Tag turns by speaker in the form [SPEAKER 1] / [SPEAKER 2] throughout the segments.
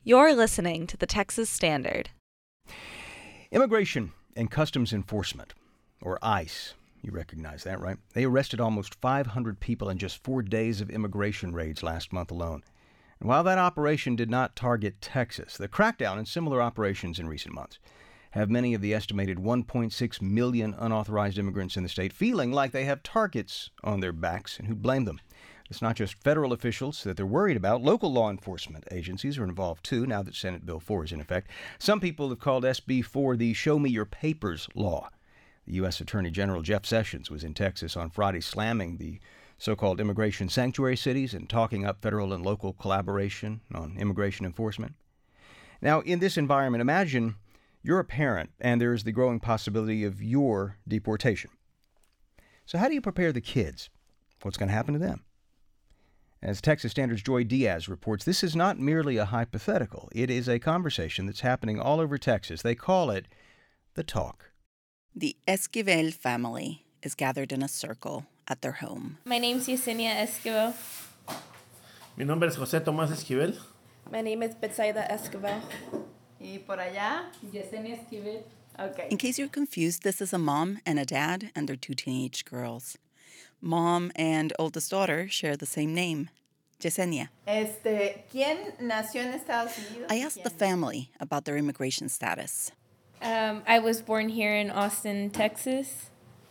[SPEAKER 1] You're listening to the Texas Standard.
[SPEAKER 2] Immigration and Customs Enforcement, or ICE. You recognize that, right? They arrested almost 500 people in just 4 days of immigration raids last month alone. And while that operation did not target Texas, the crackdown and similar operations in recent months have many of the estimated 1.6 million unauthorized immigrants in the state feeling like they have targets on their backs, and who blame them? It's not just federal officials that they're worried about. Local law enforcement agencies are involved, too, now that Senate Bill 4 is in effect. Some people have called SB 4 the Show Me Your Papers law. The U.S. Attorney General Jeff Sessions was in Texas on Friday slamming the so-called immigration sanctuary cities and talking up federal and local collaboration on immigration enforcement. Now, in this environment, imagine you're a parent and there's the growing possibility of your deportation. So how do you prepare the kids? What's going to happen to them? As Texas Standard's Joy Diaz reports, this is not merely a hypothetical. It is a conversation that's happening all over Texas. They call it the talk.
[SPEAKER 3] The Esquivel family is gathered in a circle at their home.
[SPEAKER 4] My name's Yesenia Esquivel.
[SPEAKER 5] Mi nombre es José Tomás Esquivel.
[SPEAKER 4] My name is Betsaida Esquivel.
[SPEAKER 6] Y por allá,
[SPEAKER 4] Yesenia Esquivel.
[SPEAKER 6] Okay.
[SPEAKER 3] In case you're confused, this is a mom and a dad and their 2 teenage girls. Mom and oldest daughter share the same name, Yesenia.
[SPEAKER 6] ¿Quién nació en Estados Unidos?
[SPEAKER 3] I asked the family about their immigration status.
[SPEAKER 4] I was born here in Austin, Texas.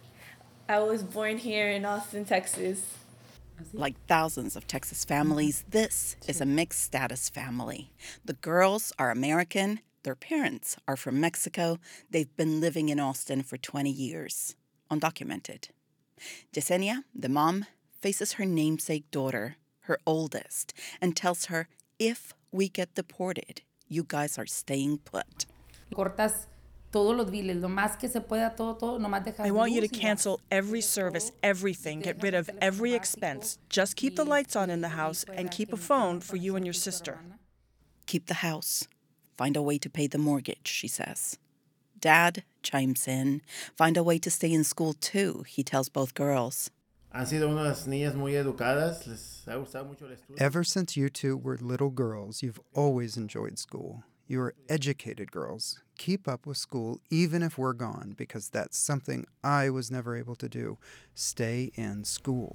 [SPEAKER 3] Like thousands of Texas families, this is a mixed status family. The girls are American. Their parents are from Mexico. They've been living in Austin for 20 years, undocumented. Yesenia, the mom, faces her namesake daughter, her oldest, and tells her, if we get deported, you guys are staying put.
[SPEAKER 7] I want you to cancel every service, everything, get rid of every expense. Just keep the lights on in the house and keep a phone for you and your sister.
[SPEAKER 3] Keep the house. Find a way to pay the mortgage, she says. Dad chimes in. Find a way to stay in school, too, he tells both girls.
[SPEAKER 5] Han sido unas niñas muy educadas. Les ha gustado mucho el estudio.
[SPEAKER 8] Ever since you two were little girls, you've always enjoyed school. You are educated girls. Keep up with school even if we're gone, because that's something I was never able to do. Stay in school.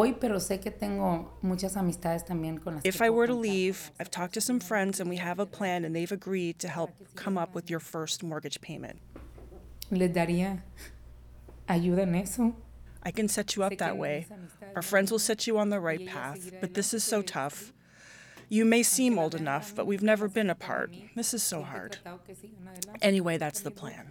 [SPEAKER 7] If I were to leave, I've talked to some friends and we have a plan and they've agreed to help come up with your first mortgage payment. I can set you up that way. Our friends will set you on the right path, but this is so tough. You may seem old enough, but we've never been apart. This is so hard. Anyway, that's the plan.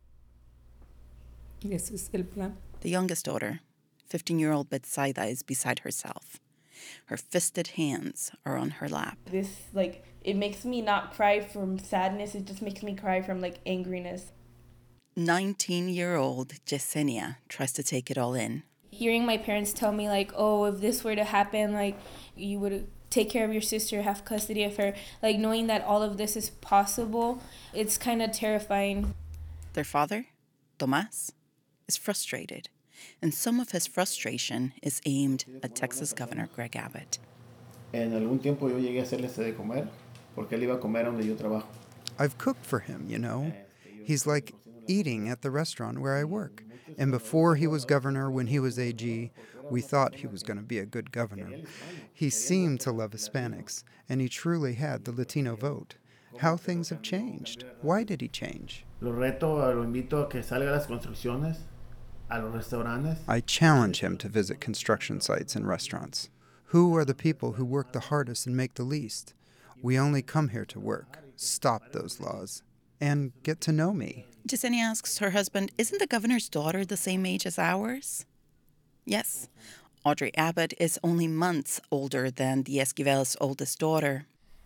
[SPEAKER 3] The youngest daughter, 15-year-old Betsaida, is beside herself. Her fisted hands are on her lap.
[SPEAKER 4] It makes me not cry from sadness. It just makes me cry from, angriness.
[SPEAKER 3] 19-year-old Yesenia tries to take it all in.
[SPEAKER 4] Hearing my parents tell me, if this were to happen, you would take care of your sister, have custody of her, knowing that all of this is possible, it's kind of terrifying.
[SPEAKER 3] Their father, Tomás, is frustrated, and some of his frustration is aimed at Texas Governor Greg Abbott.
[SPEAKER 5] En algún tiempo yo llegué a hacerles de comer, porque él iba a comer donde yo trabajo.
[SPEAKER 8] I've cooked for him, you know. He's like eating at the restaurant where I work. And before he was governor, when he was AG, we thought he was going to be a good governor. He seemed to love Hispanics, and he truly had the Latino vote. How things have changed. Why did he change?
[SPEAKER 5] Lo invito a que salga a las construcciones, a los restaurantes.
[SPEAKER 8] I challenge him to visit construction sites and restaurants. Who are the people who work the hardest and make the least? We only come here to work. Stop those laws. And get to know me.
[SPEAKER 3] Yesenia asks her husband, isn't the governor's daughter the same age as ours? Yes. Audrey Abbott is only months older than the Esquivel's oldest daughter.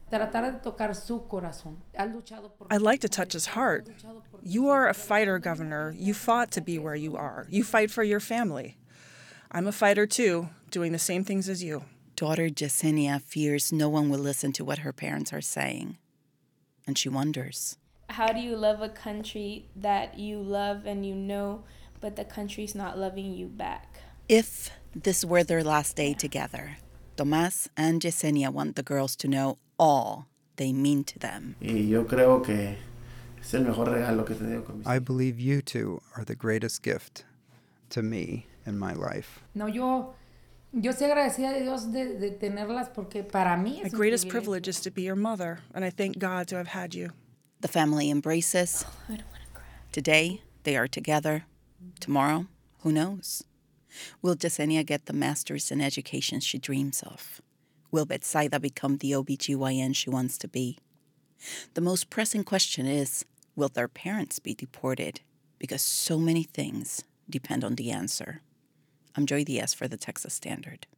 [SPEAKER 7] I'd like to touch his heart. You are a fighter, Governor. You fought to be where you are. You fight for your family. I'm a fighter, too, doing the same things as you.
[SPEAKER 3] Daughter Yesenia fears no one will listen to what her parents are saying. And she wonders.
[SPEAKER 4] How do you love a country that you love and you know, but the country's not loving you back?
[SPEAKER 3] If this were their last day together, Tomás and Yesenia want the girls to know all they mean to them.
[SPEAKER 5] Y yo creo que es el mejor regalo que he tenido con mis
[SPEAKER 8] I believe you two are the greatest gift to me in my life.
[SPEAKER 9] No, yo estoy agradecida de Dios de tenerlas porque para mí
[SPEAKER 7] My
[SPEAKER 9] es un
[SPEAKER 7] greatest
[SPEAKER 9] privilegio.
[SPEAKER 7] privilege is to be your mother, and I thank God to have had you.
[SPEAKER 3] The family embraces. Today, they are together. Tomorrow, who knows? Will Yesenia get the master's in education she dreams of? Will Betsaida become the OBGYN she wants to be? The most pressing question is, will their parents be deported? Because so many things depend on the answer. I'm Joy Diaz for the Texas Standard.